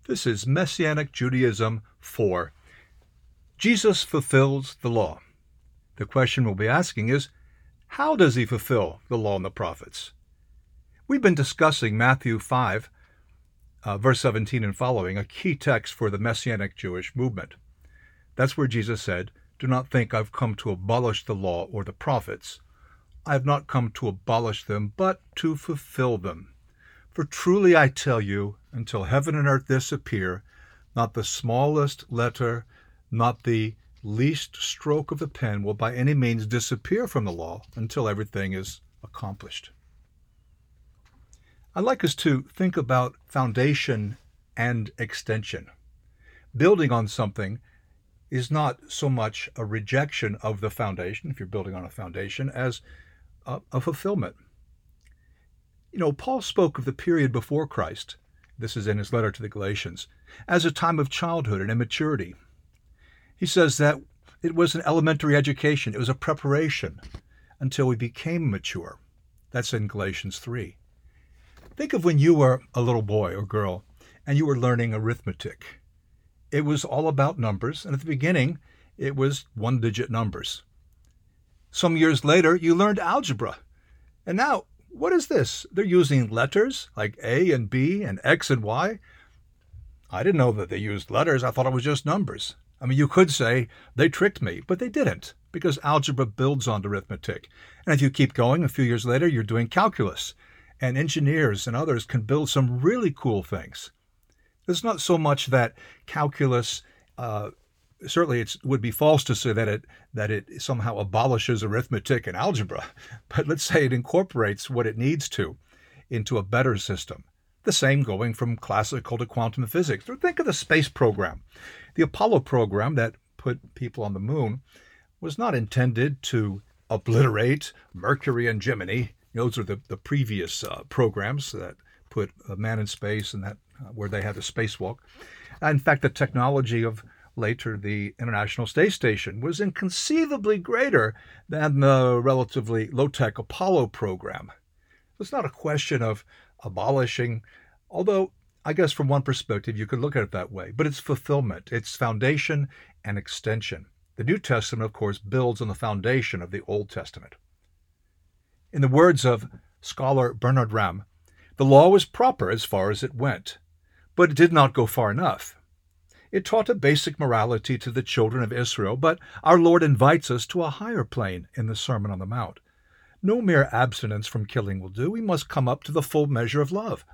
This is Messianic Judaism 4. Jesus fulfills the law. The question we'll be asking is, how does he fulfill the law and the prophets? We've been discussing Matthew 5, verse 17 and following, a key text for the Messianic Jewish movement. That's where Jesus said, "Do not think I've come to abolish the law or the prophets. I have not come to abolish them, but to fulfill them. For truly I tell you, until heaven and earth disappear, not the smallest letter, not the least stroke of the pen will by any means disappear from the law until everything is accomplished." I'd like us to think about foundation and extension. Building on something is not so much a rejection of the foundation, if you're building on a foundation, as a fulfillment. Paul spoke of the period before Christ, this is in his letter to the Galatians, as a time of childhood and immaturity. He says that it was an elementary education, it was a preparation until we became mature. That's in Galatians 3. Think of when you were a little boy or girl and you were learning arithmetic. It was all about numbers, and at the beginning, it was one-digit numbers. Some years later, you learned algebra, and now, what is this? They're using letters like A and B and X and Y. I didn't know that they used letters. I thought it was just numbers. I mean, you could say they tricked me, but they didn't, because algebra builds on arithmetic. And if you keep going, a few years later, you're doing calculus. And engineers and others can build some really cool things. It's not so much that calculus, certainly it would be false to say that it somehow abolishes arithmetic and algebra, but let's say it incorporates what it needs to into a better system. The same going from classical to quantum physics. Or think of the space program. The Apollo program that put people on the moon was not intended to obliterate Mercury and Gemini. Those are the previous programs that put a man in space and that where they had the spacewalk. In fact, the technology of later the International Space Station was inconceivably greater than the relatively low-tech Apollo program. It's not a question of abolishing, although I guess from one perspective you could look at it that way, but it's fulfillment, it's foundation and extension. The New Testament, of course, builds on the foundation of the Old Testament. In the words of scholar Bernard Ramm, the law was proper as far as it went, but it did not go far enough. It taught a basic morality to the children of Israel, but our Lord invites us to a higher plane in the Sermon on the Mount. No mere abstinence from killing will do. We must come up to the full measure of love.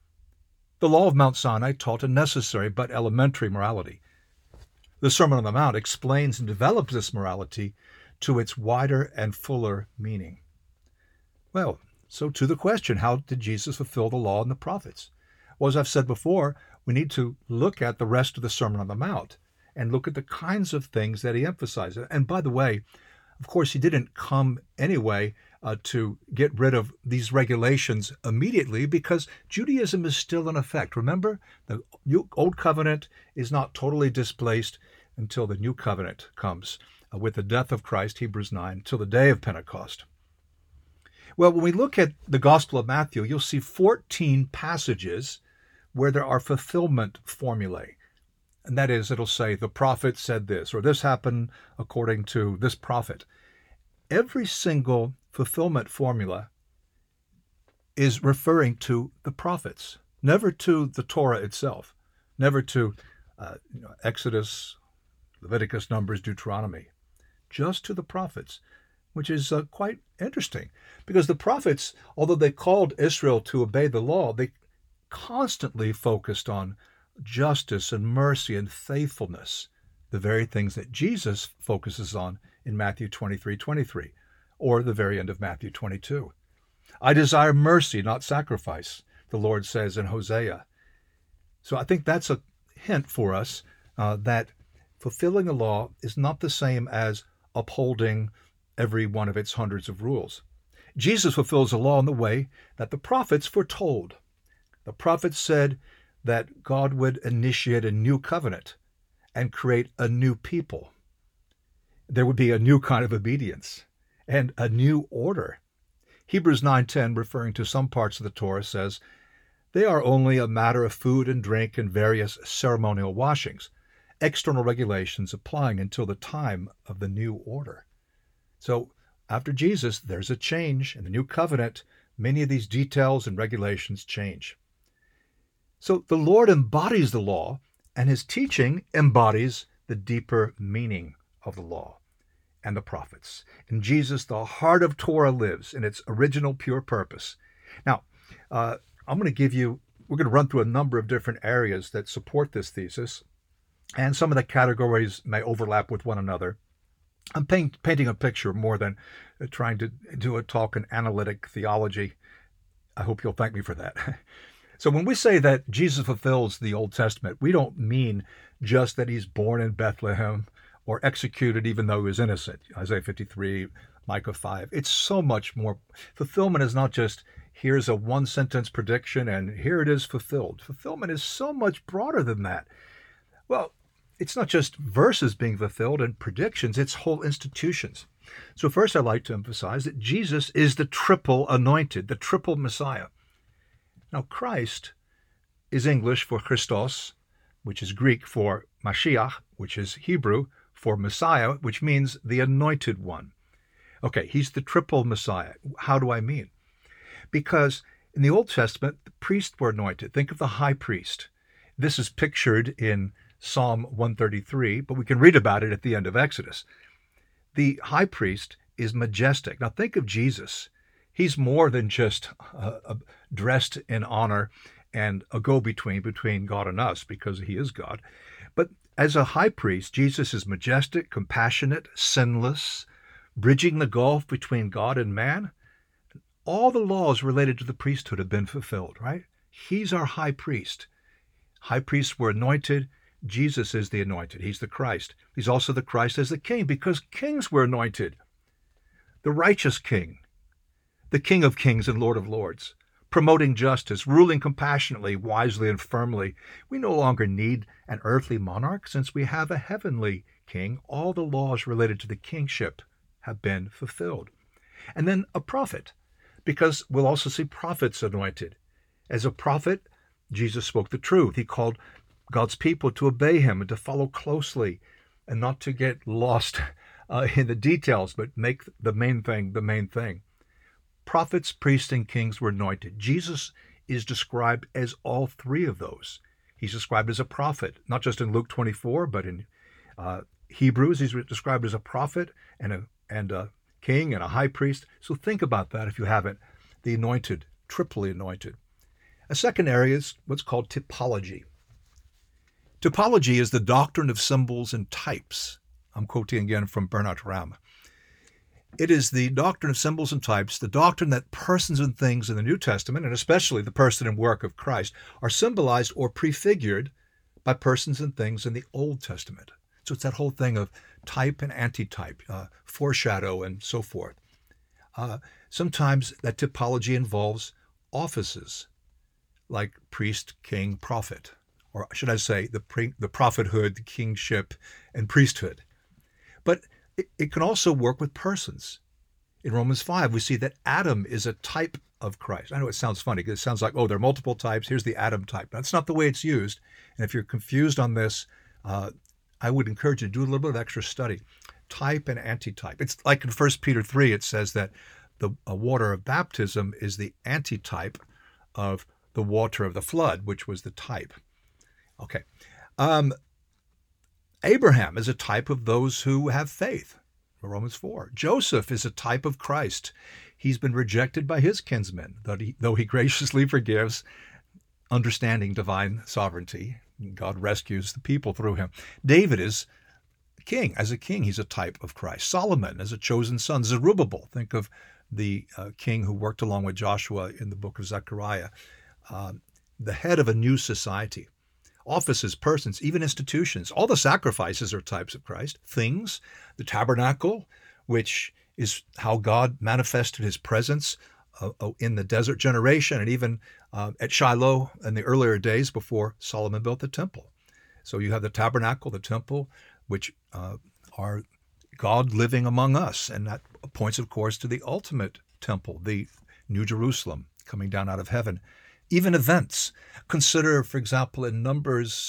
The law of Mount Sinai taught a necessary but elementary morality. The Sermon on the Mount explains and develops this morality to its wider and fuller meaning. Well, so to the question, how did Jesus fulfill the law and the prophets? Well, as I've said before, we need to look at the rest of the Sermon on the Mount and look at the kinds of things that he emphasized. And by the way, of course, he didn't come anyway to get rid of these regulations immediately, because Judaism is still in effect. Remember, the Old Covenant is not totally displaced until the New Covenant comes with the death of Christ, Hebrews 9, till the day of Pentecost. Well, when we look at the Gospel of Matthew, you'll see 14 passages where there are fulfillment formulae. And that is, it'll say, the prophet said this, or this happened according to this prophet. Every single fulfillment formula is referring to the prophets, never to the Torah itself, never to Exodus, Leviticus, Numbers, Deuteronomy, just to the prophets, which is quite interesting, because the prophets, although they called Israel to obey the law, they constantly focused on justice and mercy and faithfulness, the very things that Jesus focuses on in Matthew 23:23, or the very end of Matthew 22. I desire mercy, not sacrifice, the Lord says in Hosea. So I think that's a hint for us that fulfilling the law is not the same as upholding every one of its hundreds of rules. Jesus fulfills the law in the way that the prophets foretold. The prophets said that God would initiate a new covenant and create a new people. There would be a new kind of obedience and a new order. Hebrews 9:10, referring to some parts of the Torah, says They are only a matter of food and drink and various ceremonial washings, external regulations applying until the time of the new order. So after Jesus, there's a change. In the new covenant, many of these details and regulations change. So the Lord embodies the law, and his teaching embodies the deeper meaning of the law and the prophets. In Jesus, the heart of Torah lives in its original pure purpose. Now, we're going to run through a number of different areas that support this thesis, and some of the categories may overlap with one another. I'm painting a picture more than trying to do a talk in analytic theology. I hope you'll thank me for that. So when we say that Jesus fulfills the Old Testament, we don't mean just that he's born in Bethlehem or executed even though he was innocent. Isaiah 53, Micah 5. It's so much more. Fulfillment is not just here's a one-sentence prediction and here it is fulfilled. Fulfillment is so much broader than that. Well, it's not just verses being fulfilled and predictions, it's whole institutions. So first I'd like to emphasize that Jesus is the triple anointed, the triple Messiah. Now Christ is English for Christos, which is Greek for Mashiach, which is Hebrew for Messiah, which means the anointed one. Okay, he's the triple Messiah. How do I mean? Because in the Old Testament, the priests were anointed. Think of the high priest. This is pictured in Psalm 133, but we can read about it at the end of Exodus. The high priest is majestic. Now think of Jesus. He's more than just dressed in honor and a go-between between God and us, because he is God. But as a high priest, Jesus is majestic, compassionate, sinless, bridging the gulf between God and man. All the laws related to the priesthood have been fulfilled, right? He's our high priest. High priests were anointed. Jesus is the anointed. He's the Christ. He's also the Christ as the king, because kings were anointed. The righteous king, the King of kings and Lord of lords, promoting justice, ruling compassionately, wisely, and firmly. We no longer need an earthly monarch since we have a heavenly king. All the laws related to the kingship have been fulfilled. And then a prophet, because we'll also see prophets anointed. As a prophet, Jesus spoke the truth. He called God's people to obey him and to follow closely and not to get lost in the details, but make the main thing the main thing. Prophets, priests, and kings were anointed. Jesus is described as all three of those. He's described as a prophet, not just in Luke 24, but in Hebrews, he's described as a prophet and a king and a high priest. So think about that if you haven't. The anointed, triply anointed. A second area is what's called typology. Typology is the doctrine of symbols and types. I'm quoting again from Bernard Ramm. It is the doctrine of symbols and types, the doctrine that persons and things in the New Testament, and especially the person and work of Christ, are symbolized or prefigured by persons and things in the Old Testament. So it's that whole thing of type and antitype, foreshadow, and so forth. Sometimes that typology involves offices, like priest, king, prophet, or should I say the prophethood, the kingship, and priesthood. But it can also work with persons. In Romans 5, we see that Adam is a type of Christ. I know it sounds funny because it sounds like, oh, there are multiple types. Here's the Adam type. That's not the way it's used. And if you're confused on this, I would encourage you to do a little bit of extra study. Type and antitype. It's like in 1 Peter 3, it says that the water of baptism is the antitype of the water of the flood, which was the type. Okay. Abraham is a type of those who have faith, Romans 4. Joseph is a type of Christ. He's been rejected by his kinsmen, though he graciously forgives, understanding divine sovereignty. God rescues the people through him. David is king. As a king, he's a type of Christ. Solomon is a chosen son. Zerubbabel, think of the king who worked along with Joshua in the book of Zechariah, the head of a new society. Offices, persons, even institutions. All the sacrifices are types of Christ. Things, the tabernacle, which is how God manifested his presence in the desert generation and even at Shiloh in the earlier days before Solomon built the temple. So you have the tabernacle, the temple, which are God living among us. And that points, of course, to the ultimate temple, the New Jerusalem coming down out of heaven even events. Consider, for example, in Numbers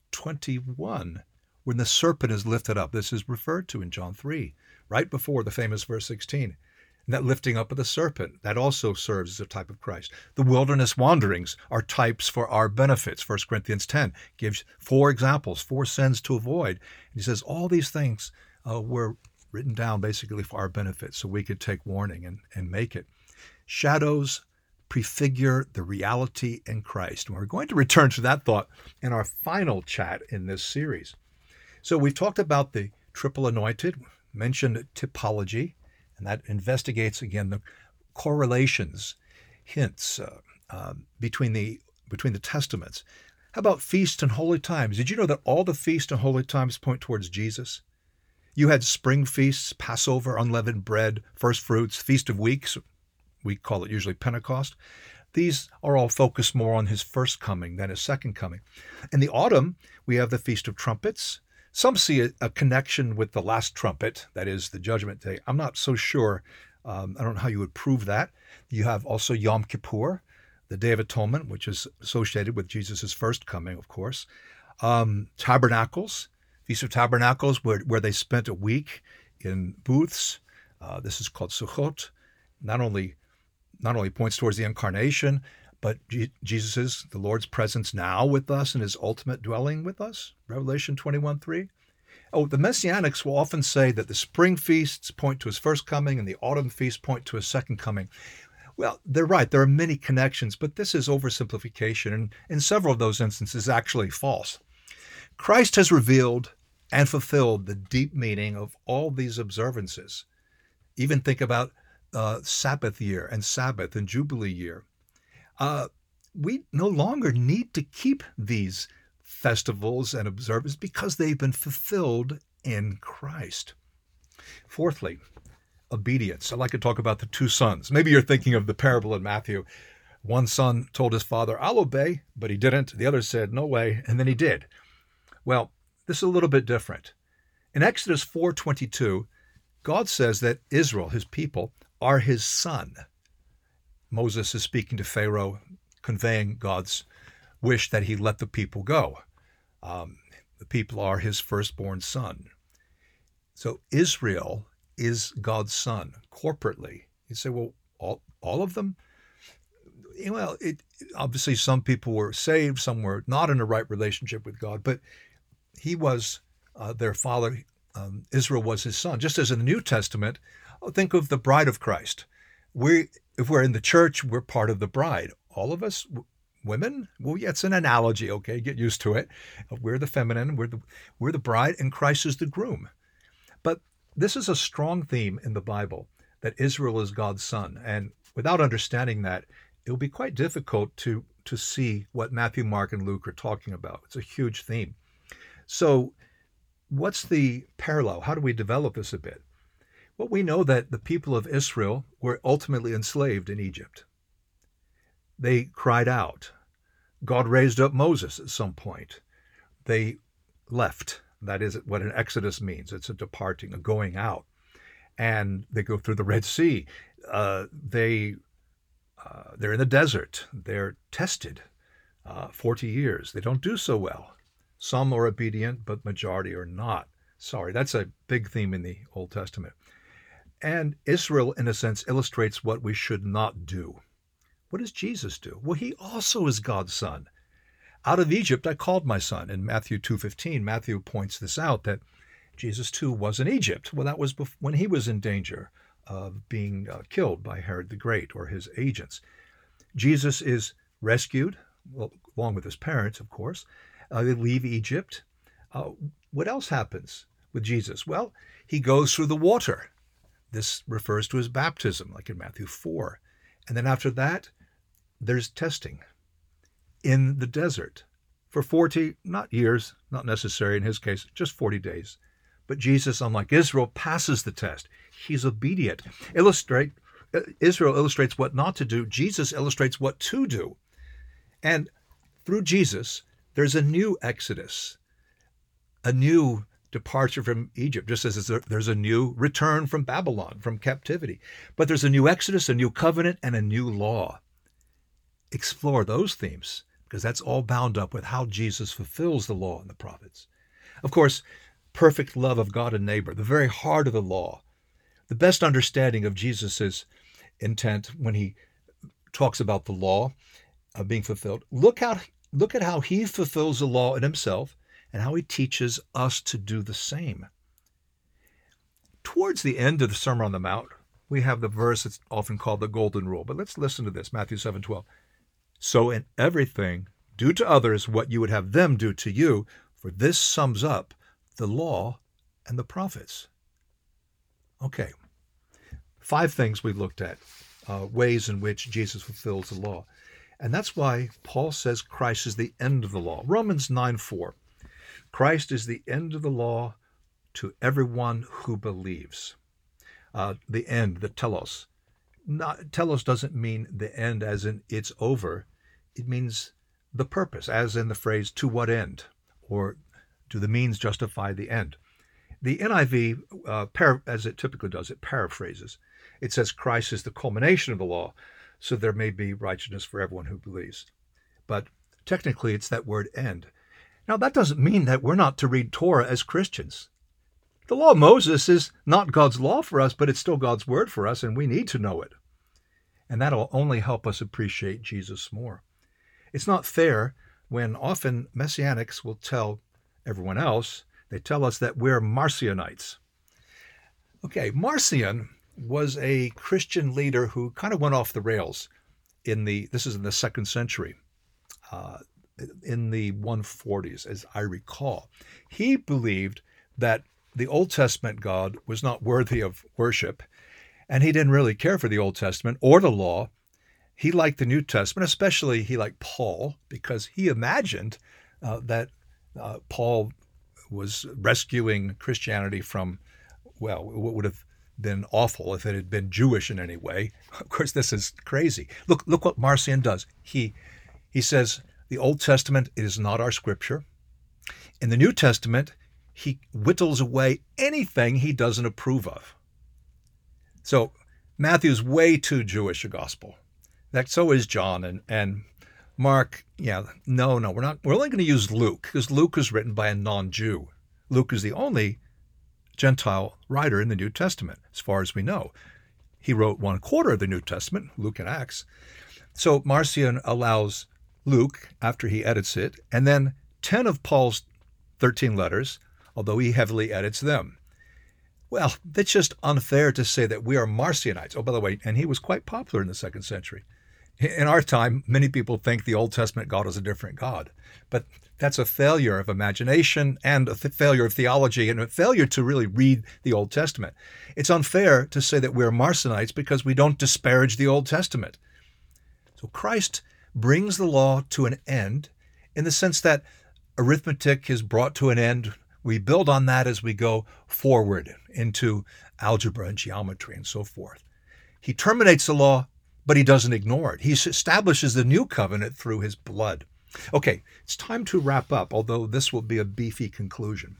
21, when the serpent is lifted up. This is referred to in John 3, right before the famous verse 16. And that lifting up of the serpent, that also serves as a type of Christ. The wilderness wanderings are types for our benefits. 1 Corinthians 10 gives 4 examples, 4 sins to avoid. And he says all these things were written down basically for our benefit so we could take warning and make it. Shadows prefigure the reality in Christ. And we're going to return to that thought in our final chat in this series. So we've talked about the triple anointed, mentioned typology, and that investigates, again, the correlations, hints between the testaments. How about feasts and holy times? Did you know that all the feasts and holy times point towards Jesus? You had spring feasts, Passover, unleavened bread, first fruits, Feast of Weeks. We call it usually Pentecost. These are all focused more on his first coming than his second coming. In the autumn, we have the Feast of Trumpets. Some see a connection with the last trumpet, that is the Judgment Day. I'm not so sure. I don't know how you would prove that. You have also Yom Kippur, the Day of Atonement, which is associated with Jesus' first coming, of course. Tabernacles, Feast of Tabernacles, where they spent a week in booths. This is called Sukkot. Not only points towards the incarnation, but Jesus' the Lord's presence now with us and his ultimate dwelling with us, Revelation 21:3. Oh, the Messianics will often say that the spring feasts point to his first coming and the autumn feasts point to his second coming. Well, they're right. There are many connections, but this is oversimplification, and in several of those instances, actually false. Christ has revealed and fulfilled the deep meaning of all these observances. Even think about Sabbath year and Sabbath and Jubilee year. We no longer need to keep these festivals and observances because they've been fulfilled in Christ. Fourthly, obedience. I'd like to talk about the 2 sons. Maybe you're thinking of the parable in Matthew. One son told his father, "I'll obey," but he didn't. The other said, "No way," and then he did. Well, this is a little bit different. In Exodus 4:22, God says that Israel, his people, are his son. Moses is speaking to Pharaoh, conveying God's wish that he let the people go. The people are his firstborn son. So Israel is God's son corporately. You say, well, all of them? Well, obviously some people were saved, some were not in a right relationship with God, but he was their father. Israel was his son. Just as in the New Testament, think of the bride of Christ. If we're in the church, we're part of the bride. All of us, women, well, yeah, it's an analogy, okay? Get used to it. We're the feminine, we're the bride, and Christ is the groom. But this is a strong theme in the Bible, that Israel is God's son. And without understanding that, it will be quite difficult to see what Matthew, Mark, and Luke are talking about. It's a huge theme. So what's the parallel? How do we develop this a bit? Well, we know that the people of Israel were ultimately enslaved in Egypt. They cried out. God raised up Moses at some point. They left. That is what an exodus means. It's a departing, a going out. And they go through the Red Sea. They're in the desert. They're tested 40 years. They don't do so well. Some are obedient, but majority are not. Sorry, that's a big theme in the Old Testament. And Israel, in a sense, illustrates what we should not do. What does Jesus do? Well, he also is God's son. Out of Egypt I called my son. In Matthew 2:15, Matthew points this out, that Jesus too was in Egypt. Well, that was when he was in danger of being killed by Herod the Great or his agents. Jesus is rescued, well, along with his parents, of course. They leave Egypt. What else happens with Jesus? Well, he goes through the water. This refers to his baptism, like in Matthew 4. And then after that, there's testing in the desert for 40, not years, not necessary in his case, just 40 days. But Jesus, unlike Israel, passes the test. He's obedient. Israel illustrates what not to do. Jesus illustrates what to do. And through Jesus, there's a new exodus, a new departure from Egypt, just as there's a new return from Babylon, from captivity. But there's a new exodus, a new covenant, and a new law. explore those themes because that's all bound up with how Jesus fulfills the law and the prophets. Of course, perfect love of God and neighbor, the very heart of the law, the best understanding of Jesus's intent when he talks about the law being fulfilled. Look at how he fulfills the law in himself and how he teaches us to do the same. Towards the end of the Sermon on the Mount, we have the verse that's often called the Golden Rule. But let's listen to this, Matthew 7:12. So in everything, do to others what you would have them do to you, for this sums up the law and the prophets. Okay, 5 things we looked at, ways in which Jesus fulfills the law. And that's why Paul says Christ is the end of the law. Romans 9:4. Christ is the end of the law to everyone who believes. The end, the telos. Telos doesn't mean the end as in it's over. It means the purpose, as in the phrase, to what end? Or do the means justify the end? The NIV, as it typically does, it paraphrases. It says Christ is the culmination of the law, so there may be righteousness for everyone who believes. But technically, it's that word end. Now, that doesn't mean that we're not to read Torah as Christians. The law of Moses is not God's law for us, but it's still God's word for us, and we need to know it. And that'll only help us appreciate Jesus more. It's not fair when often Messianics will tell everyone else, they tell us that we're Marcionites. Okay, Marcion was a Christian leader who kind of went off the rails this is in the 2nd century, in the 140s, as I recall. He believed that the Old Testament God was not worthy of worship, and he didn't really care for the Old Testament or the law. He liked the New Testament, especially he liked Paul, because he imagined that Paul was rescuing Christianity from, well, what would have been awful if it had been Jewish in any way. Of course, this is crazy. Look what Marcion does. He says the Old Testament is not our scripture. In the New Testament, he whittles away anything he doesn't approve of. So Matthew's way too Jewish a gospel. So is John and Mark. Yeah, no, we're only going to use Luke because Luke is written by a non-Jew. Luke is the only Gentile writer in the New Testament, as far as we know. He wrote 1/4 of the New Testament, Luke and Acts. So Marcion allows Luke, after he edits it, and then 10 of Paul's 13 letters, although he heavily edits them. Well, that's just unfair to say that we are Marcionites. Oh, by the way, and he was quite popular in the 2nd century. In our time, many people think the Old Testament God is a different God. But that's a failure of imagination and a failure of theology and a failure to really read the Old Testament. It's unfair to say that we're Marcionites because we don't disparage the Old Testament. So Christ brings the law to an end in the sense that arithmetic is brought to an end. We build on that as we go forward into algebra and geometry and so forth. He terminates the law, but he doesn't ignore it. He establishes the new covenant through his blood. Okay, it's time to wrap up, although this will be a beefy conclusion.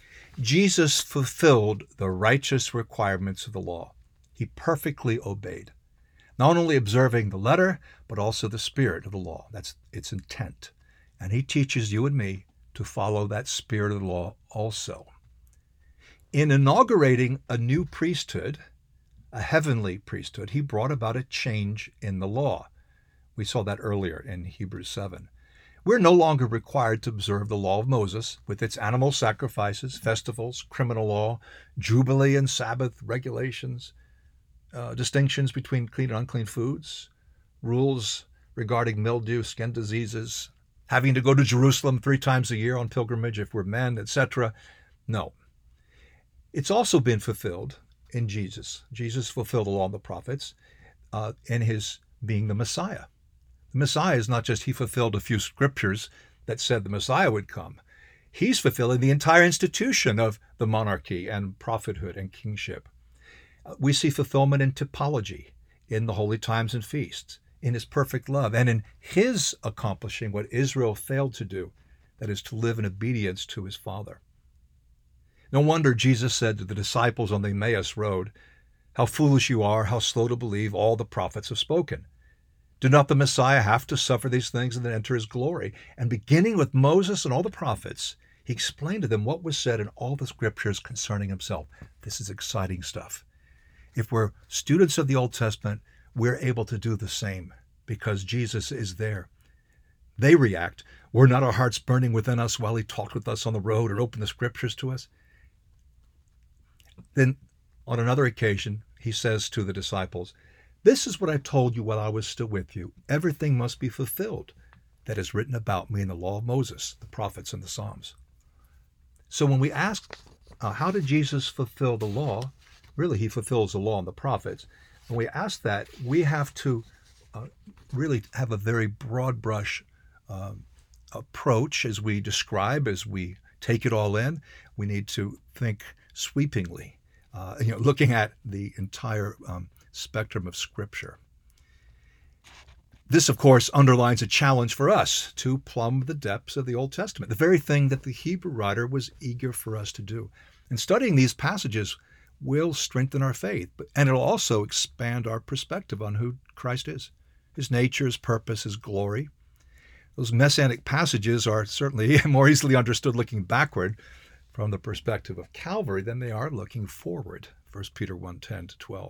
Jesus fulfilled the righteous requirements of the law. He perfectly obeyed, not only observing the letter, but also the spirit of the law. That's its intent. And he teaches you and me to follow that spirit of the law also. In inaugurating a new priesthood, a heavenly priesthood, he brought about a change in the law. We saw that earlier in Hebrews 7. We're no longer required to observe the law of Moses with its animal sacrifices, festivals, criminal law, Jubilee and Sabbath regulations, distinctions between clean and unclean foods, rules regarding mildew, skin diseases, having to go to Jerusalem 3 times a year on pilgrimage if we're men, etc. No. It's also been fulfilled in Jesus. Jesus fulfilled the law and the prophets in his being the Messiah. The Messiah is not just he fulfilled a few scriptures that said the Messiah would come. He's fulfilling the entire institution of the monarchy and prophethood and kingship. We see fulfillment in typology, in the holy times and feasts, in his perfect love, and in his accomplishing what Israel failed to do, that is, to live in obedience to his Father. No wonder Jesus said to the disciples on the Emmaus Road, "How foolish you are, how slow to believe all the prophets have spoken." Did not the Messiah have to suffer these things and then enter his glory? And beginning with Moses and all the prophets, he explained to them what was said in all the scriptures concerning himself. This is exciting stuff. If we're students of the Old Testament, we're able to do the same because Jesus is there. They react. Were not our hearts burning within us while he talked with us on the road or opened the scriptures to us? Then on another occasion, he says to the disciples, "This is what I told you while I was still with you. Everything must be fulfilled that is written about me in the law of Moses, the prophets, and the Psalms." So when we ask, how did Jesus fulfill the law? Really, he fulfills the law and the prophets. When we ask that, we have to really have a very broad brush approach as we describe, as we take it all in. We need to think sweepingly, looking at the entire spectrum of Scripture. This, of course, underlines a challenge for us to plumb the depths of the Old Testament, the very thing that the Hebrew writer was eager for us to do. And studying these passages will strengthen our faith, and it'll also expand our perspective on who Christ is, his nature, his purpose, his glory. Those messianic passages are certainly more easily understood looking backward from the perspective of Calvary than they are looking forward. 1 Peter 1:10-12.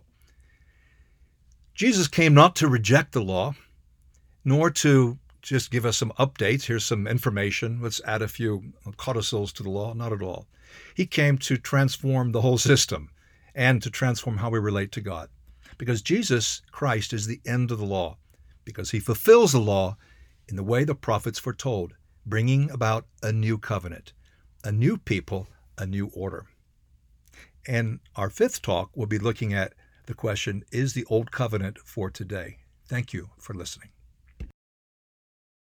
Jesus came not to reject the law, nor to just give us some updates. Here's some information. Let's add a few codicils to the law. Not at all. He came to transform the whole system and to transform how we relate to God. Because Jesus Christ is the end of the law, because he fulfills the law in the way the prophets foretold, bringing about a new covenant, a new people, a new order. And our fifth talk will be looking at the question, is the old covenant for today? Thank you for listening.